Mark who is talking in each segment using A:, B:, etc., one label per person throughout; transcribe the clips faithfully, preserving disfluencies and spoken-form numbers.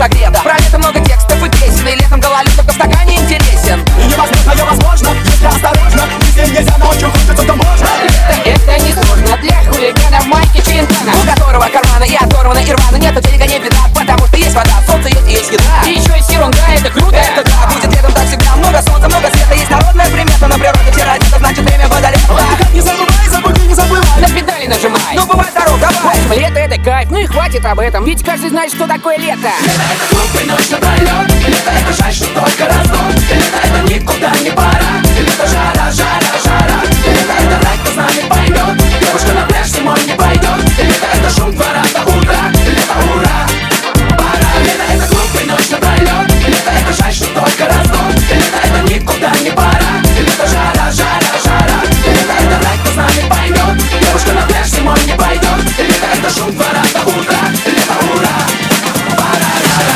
A: согрета. Про лето много текстов и песен, и летом гололед только в стакане интересен.
B: И невозможно, я возможно, если осторожно. Если нельзя, ночью хочется, то можно.
A: Это, это не сложно для хулигана в майке Челентано, у которого карманы и оторваны, и рваны. Нету денега, не беда, потому что есть вода, солнце есть и есть еда. И еще есть ерунда, это круто. Это да, будет летом так всегда. Много солнца, много света, есть народная примета. На природе все ради, это значит время года лета.
B: Отдыхать не забывай, забудь не забывай.
A: На педали нажимай, ну бывай здоров, давай. Лето это кайф, ну и хватит об этом, ведь каждый знает, что такое лето.
C: Лето это глупый ночь напролет. Лето это жаль, что только разгон. Лето это никуда не пора. Лето жара, жара, жара. Лето это рай, кто знает, поймет. Девушка на пляж зимой не пойдет. Лето это шум двора до утра. Лето ура, пора. Лето это глупый ночь напролет. Лето это жаль, что только разгон. Лето это никуда не пора. Лето жара, жара, жара. Лето это рай, кто знает, поймет. Девушка на пляж зимой не пойдет. Лето это шум двора до утра. Лето ура, пора.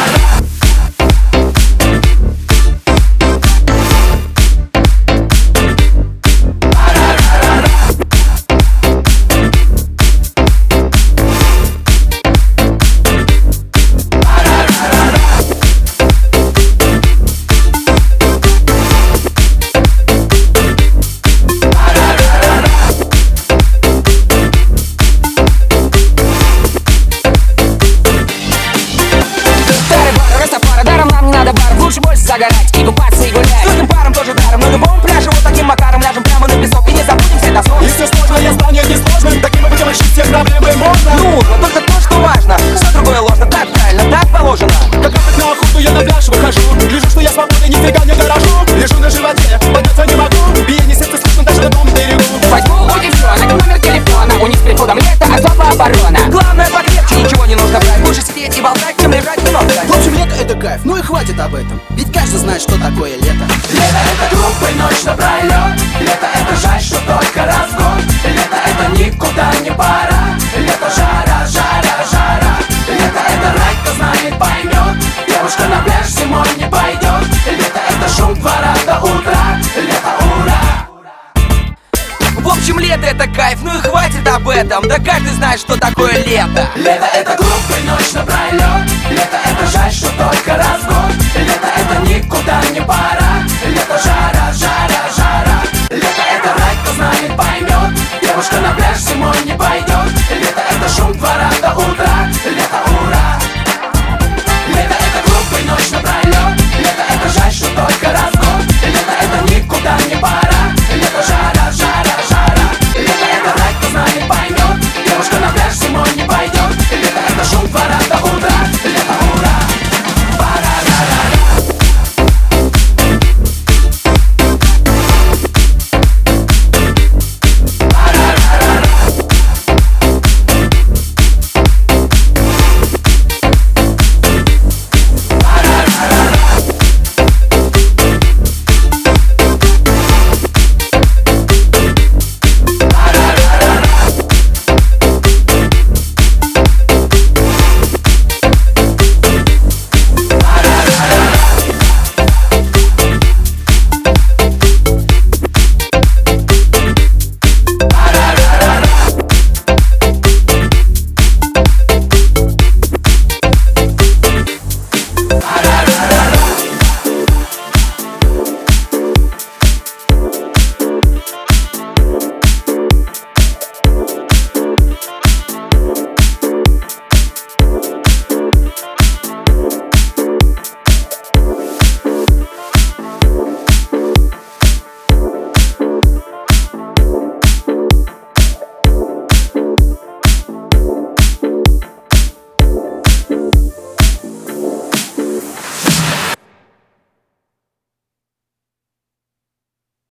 A: Загорать и купаться и гулять. С другим паром тоже даром. На любом пляже вот таким макаром ляжем прямо на песок и не забудемся до сон.
B: И все сложное станет несложным. Таким образом решить все проблемы можно.
A: Нужно только то, что важно. Все другое ложно, так правильно, так положено.
B: Как раз на охоту я на пляж выхожу. Вижу, что я свободный, нифига не дорожу. Лежу на животе, подняться не могу. Биение сердца слышно даже на том берегу.
A: Возьму у девчонок номер телефона. У них с приходом лета особая оборона. Главное покрепче, ничего не нужно брать. Лучше сидеть и болтать, чем лежать и ног дать.
D: В общем, лето это кайф, ну и хватит об этом. Ведь каждый знает, что такое лето.
C: Лето это глупый ночь напролет. Лето это жаль, что только разгон. Лето это никуда не пора. Лето жара, жара, жара. Лето это рай, кто знает, поймет. Девушка на пляж зимой не пойдет. Лето это шум двора до утра. Лето ура.
A: В общем, лето это кайф, ну и хватит об этом. Да каждый знает, что такое лето.
C: Лето это глупый ночь напролет. Лето это жаль, что только разгон. Лето это никуда не пора. Лето жара, жара, жара. Лето это рай, кто знает, поймет. Девушка на пляж зимой не пойдет. Лето это шум двора до утра. Лето ура. Лето это глупый ночь напролет. Лето это жаль, что только разгон. Лето это никуда не пора.